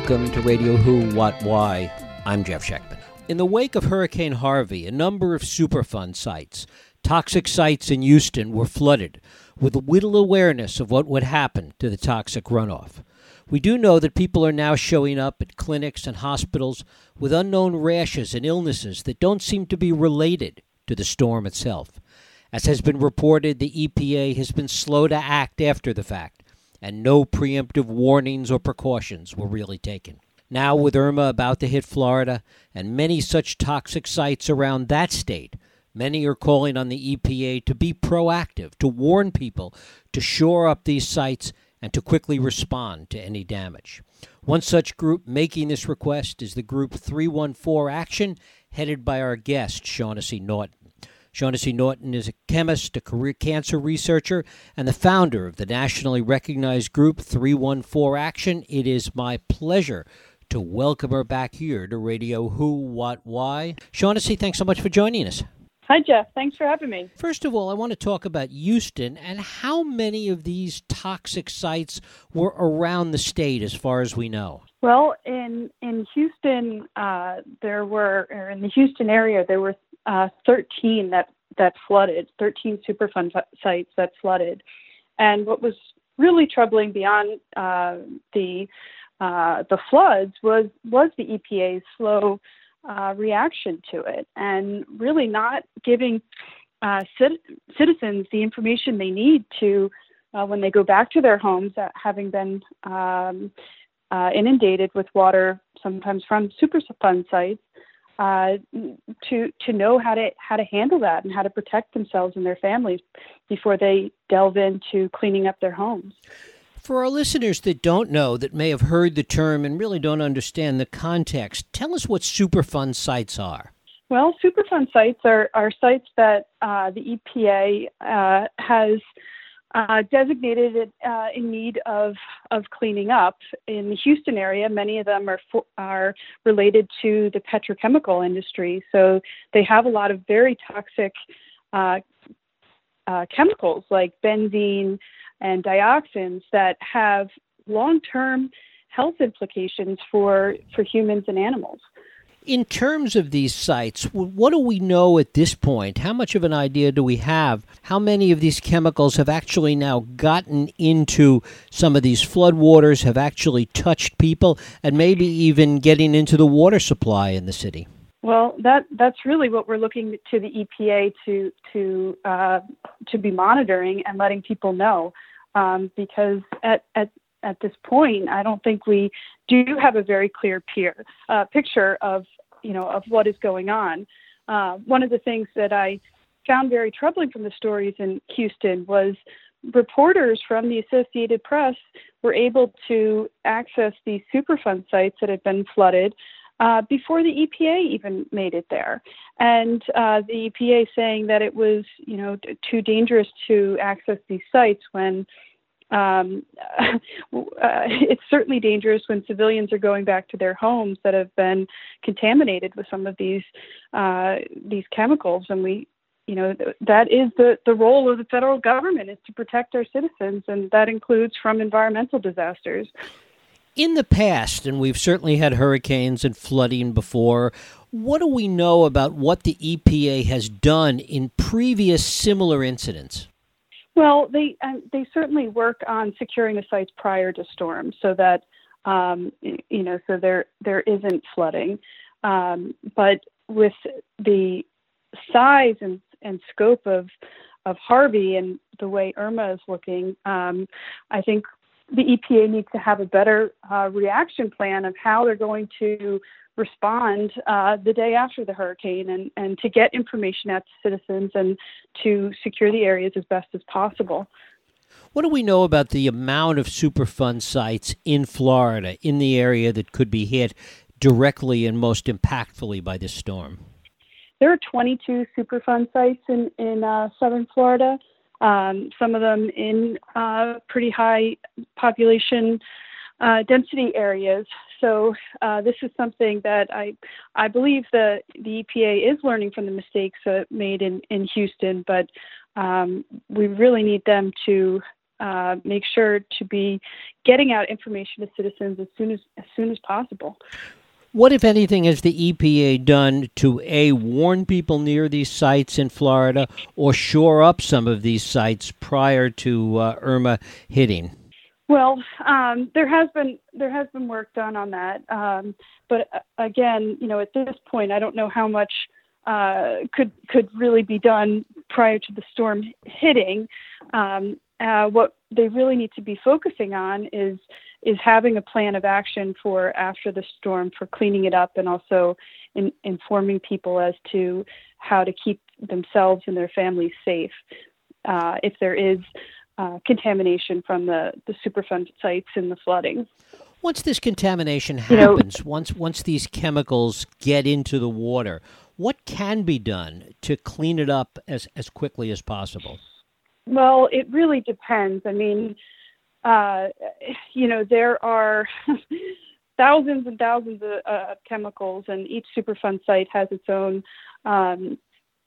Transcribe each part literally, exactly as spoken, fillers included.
Welcome to Radio Who, What, Why. I'm Jeff Schechtman. In the wake of Hurricane Harvey, a number of Superfund sites, toxic sites in Houston, were flooded with little awareness of what would happen to the toxic runoff. We do know that people are now showing up at clinics and hospitals with unknown rashes and illnesses that don't seem to be related to the storm itself. As has been reported, the E P A has been slow to act after the fact, and no preemptive warnings or precautions were really taken. Now, with Irma about to hit Florida and many such toxic sites around that state, many are calling on the E P A to be proactive, to warn people, to shore up these sites, and to quickly respond to any damage. One such group making this request is the group three one four Action, headed by our guest, Shaughnessy Norton. Shaughnessy Norton is a chemist, a career cancer researcher, and the founder of the nationally recognized group three one four Action. It is my pleasure to welcome her back here to Radio Who, What, Why. Shaughnessy, thanks so much for joining us. Hi, Jeff. Thanks for having me. First of all, I want to talk about Houston and how many of these toxic sites were around the state as far as we know. Well, in in Houston, uh, there were, or in the Houston area, there were uh, thirteen that, that flooded, thirteen Superfund sites that flooded. And what was really troubling beyond uh, the uh, the floods was was the E P A's slow uh, reaction to it, and really not giving uh, cit- citizens the information they need to, uh, when they go back to their homes, uh, having been um, uh, inundated with water, sometimes from Superfund sites, uh, to to know how to how to handle that and how to protect themselves and their families before they delve into cleaning up their homes. For our listeners that don't know, that may have heard the term and really don't understand the context, tell us what Superfund sites are. Well, Superfund sites are, are sites that uh, the E P A uh, has uh, designated uh, in need of of cleaning up. In the Houston area, many of them are for, are related to the petrochemical industry, so they have a lot of very toxic uh, uh, chemicals like benzene and dioxins that have long-term health implications for, for humans and animals. In terms of these sites, what do we know at this point? How much of an idea do we have? How many of these chemicals have actually now gotten into some of these floodwaters, have actually touched people, and maybe even getting into the water supply in the city? Well, that that's really what we're looking to the E P A to to uh, to be monitoring and letting people know, um, because at, at at this point, I don't think we do have a very clear peer, uh, picture of you know of what is going on. Uh, one of the things that I found very troubling from the stories in Houston was reporters from the Associated Press were able to access these Superfund sites that had been flooded Uh, before the E P A even made it there. And uh, the E P A saying that it was, you know, t- too dangerous to access these sites when um, uh, it's certainly dangerous when civilians are going back to their homes that have been contaminated with some of these uh, these chemicals. And we, you know, th- that is the, the role of the federal government, is to protect our citizens, and that includes from environmental disasters. In the past, and we've certainly had hurricanes and flooding before, what do we know about what the E P A has done in previous similar incidents? Well, they um, they certainly work on securing the sites prior to storms, so that um, you know, so there there isn't flooding. Um, but with the size and, and scope of of Harvey and the way Irma is looking, um, I think the E P A needs to have a better uh, reaction plan of how they're going to respond uh, the day after the hurricane, and, and to get information out to citizens and to secure the areas as best as possible. What do we know about the amount of Superfund sites in Florida, in the area that could be hit directly and most impactfully by this storm? There are twenty-two Superfund sites in, in uh, southern Florida. Um, some of them in uh, pretty high population uh, density areas. So uh, this is something that I I believe the, the E P A is learning from the mistakes uh, made in, in Houston, but um, we really need them to uh, make sure to be getting out information to citizens as soon as as soon as possible. What, if anything, has the E P A done to, A, warn people near these sites in Florida or shore up some of these sites prior to uh, Irma hitting? Well, um, there has been there has been work done on that, um, but uh, again, you know, at this point, I don't know how much uh, could could really be done prior to the storm hitting. Um, uh, what they really need to be focusing on is is having a plan of action for after the storm, for cleaning it up, and also in, informing people as to how to keep themselves and their families safe uh, if there is uh, contamination from the, the Superfund sites in the flooding. Once this contamination happens, you know, once once these chemicals get into the water, what can be done to clean it up as, as quickly as possible? Well, it really depends. I mean, Uh, you know, there are thousands and thousands of uh, chemicals, and each Superfund site has its own, um,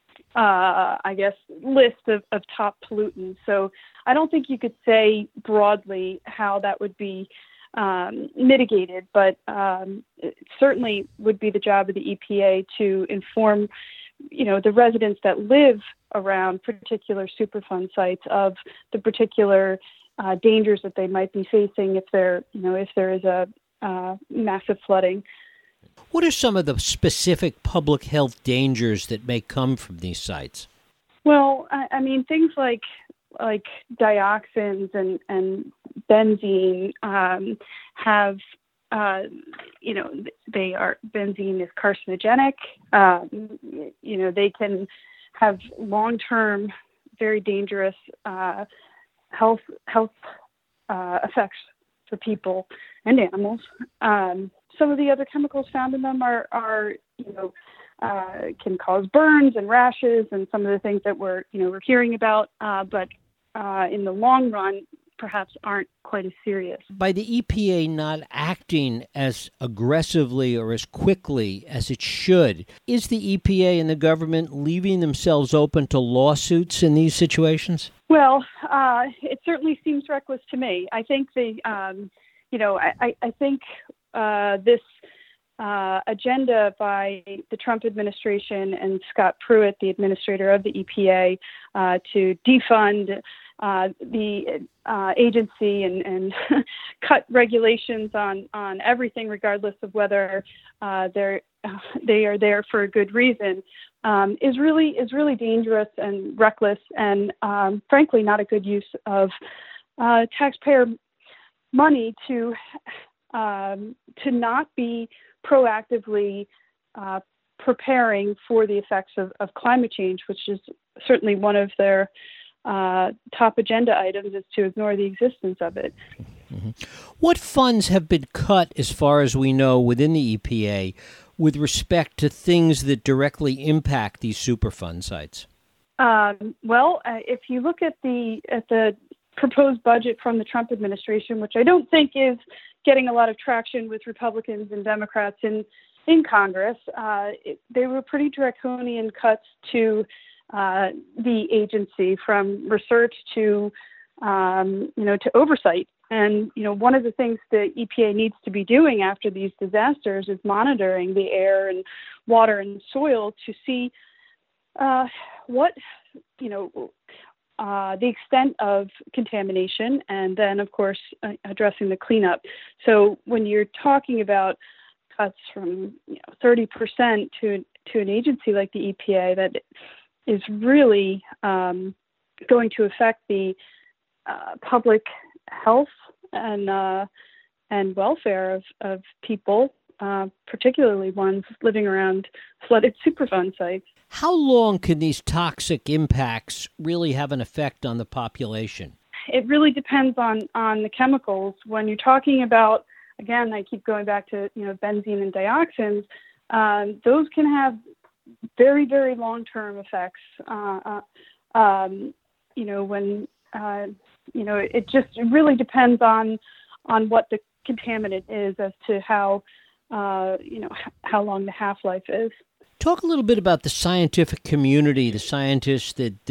uh, I guess, list of, of top pollutants. So I don't think you could say broadly how that would be um, mitigated, but um, it certainly would be the job of the E P A to inform, you know, the residents that live around particular Superfund sites of the particular Uh, dangers that they might be facing if there, you know, if there is a uh, massive flooding. What are some of the specific public health dangers that may come from these sites? Well, I, I mean, things like like dioxins and and benzene um, have, uh, you know, they are benzene is carcinogenic. Um, you know, they can have long-term, very dangerous Uh, health health uh, effects for people and animals. Um, some of the other chemicals found in them are, are you know, uh, can cause burns and rashes, and some of the things that we're, you know, we're hearing about, uh, but uh, in the long run, perhaps aren't quite as serious. By the E P A not acting as aggressively or as quickly as it should, is the E P A and the government leaving themselves open to lawsuits in these situations? Well, uh, it certainly seems reckless to me. I think the, um, you know, I, I think uh, this uh, agenda by the Trump administration and Scott Pruitt, the administrator of the E P A, uh, to defund uh, the uh, agency and, and cut regulations on, on everything, regardless of whether uh, they're uh, they are there for a good reason, um, is really is really dangerous and reckless, and um, frankly, not a good use of uh, taxpayer money to um, to not be proactively uh, preparing for the effects of, of climate change, which is certainly one of their uh, top agenda items, is to ignore the existence of it. Mm-hmm. What funds have been cut, as far as we know, within the E P A with respect to things that directly impact these Superfund sites? Um, well, uh, if you look at the at the proposed budget from the Trump administration, which I don't think is getting a lot of traction with Republicans and Democrats in in Congress, uh, it, they were pretty draconian cuts to uh, the agency, from research to um, you know to oversight. And you know, one of the things the E P A needs to be doing after these disasters is monitoring the air and water and soil to see uh, what you know. Uh, the extent of contamination, and then, of course, uh, addressing the cleanup. So when you're talking about cuts from you know, thirty percent to to an agency like the E P A, that is really um, going to affect the uh, public health and uh, and welfare of, of people, uh, particularly ones living around flooded Superfund sites. How long can these toxic impacts really have an effect on the population? It really depends on, on the chemicals. When you're talking about, again, I keep going back to, you know, benzene and dioxins, um, those can have very, very long-term effects. Uh, uh, um, you know, when, uh, you know, it, it just it really depends on on what the contaminant is as to how, uh, you know, h- how long the half-life is. Talk a little bit about the scientific community, the scientists that, that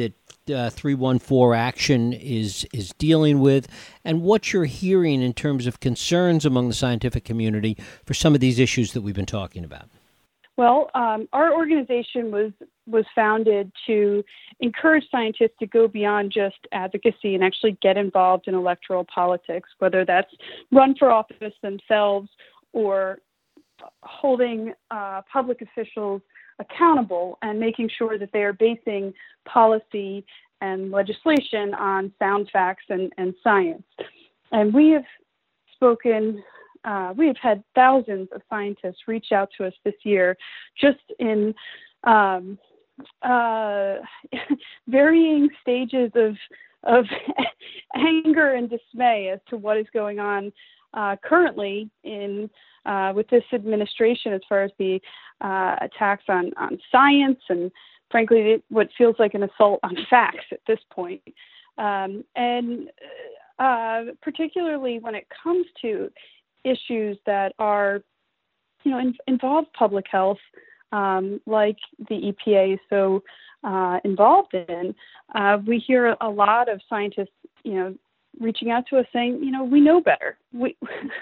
uh, three one four Action is is dealing with, and what you're hearing in terms of concerns among the scientific community for some of these issues that we've been talking about. Well, um, our organization was was founded to encourage scientists to go beyond just advocacy and actually get involved in electoral politics, whether that's run for office themselves or holding uh, public officials accountable and making sure that they are basing policy and legislation on sound facts and, and science. And we have spoken Uh, we have had thousands of scientists reach out to us this year just in um, uh, varying stages of, of anger and dismay as to what is going on uh, currently in uh, with this administration as far as the uh, attacks on, on science and, frankly, what feels like an assault on facts at this point. Um, and uh, particularly when it comes to issues that are, you know, in, involve public health, um, like the E P A is so uh, involved in, uh, we hear a lot of scientists, you know, reaching out to us saying, you know, we know better, we,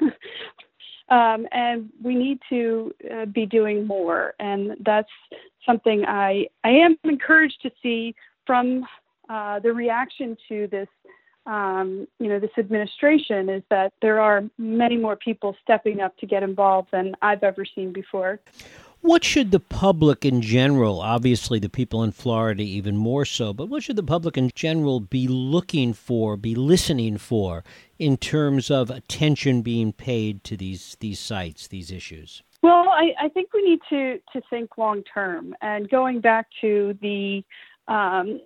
um, and we need to uh, be doing more, and that's something I I am encouraged to see from uh, the reaction to this. Um, you know, this administration is that there are many more people stepping up to get involved than I've ever seen before. What should the public in general, obviously the people in Florida even more so, but what should the public in general be looking for, be listening for, in terms of attention being paid to these these sites, these issues? Well, I, I think we need to, to think long term. And going back to the um,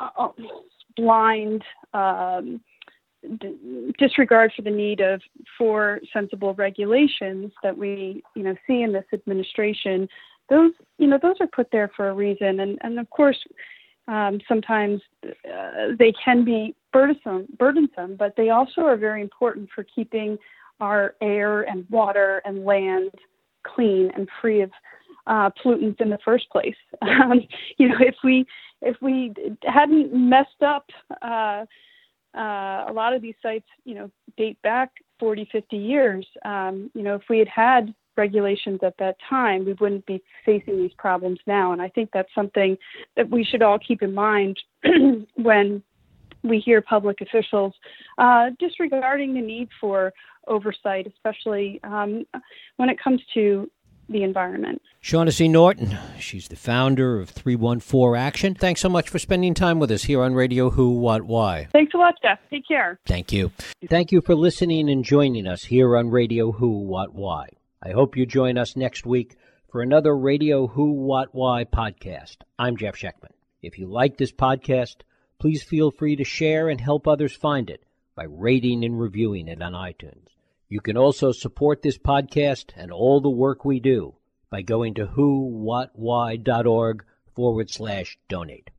blind um, d- disregard for the need of for sensible regulations that we, you know, see in this administration, those, you know, those are put there for a reason. And, and of course, um, sometimes uh, they can be burdensome, burdensome, but they also are very important for keeping our air and water and land clean and free of uh, pollutants in the first place. Um, you know, if we if we hadn't messed up, uh, uh, a lot of these sites, you know, date back forty, fifty years. Um, you know, if we had had regulations at that time, we wouldn't be facing these problems now. And I think that's something that we should all keep in mind when we hear public officials uh, disregarding the need for oversight, especially um, when it comes to the environment. Shaughnessy Norton, she's the founder of three one four Action. Thanks so much for spending time with us here on Radio Who, What, Why. Thanks a lot, Jeff. Take care. Thank you. Thank you for listening and joining us here on Radio Who, What, Why. I hope you join us next week for another Radio Who, What, Why podcast. I'm Jeff Schechtman. If you like this podcast, please feel free to share and help others find it by rating and reviewing it on iTunes. You can also support this podcast and all the work we do by going to whowhatwhy.org forward slash donate.